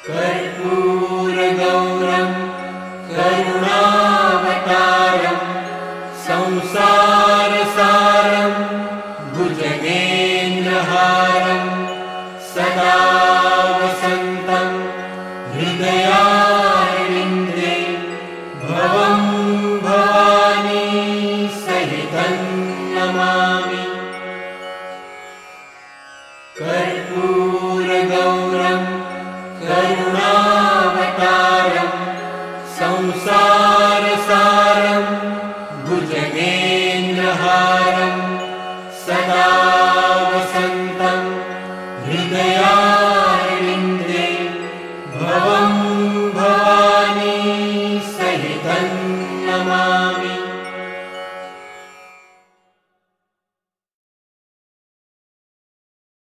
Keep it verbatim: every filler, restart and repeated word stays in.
कर्पूरगौरं करुणावतारं संसारसारं भुजगेन्द्रहारं सदा वसन्तं हृदयारविन्दे भवं भवानी सहितं नमामि। कर्पूर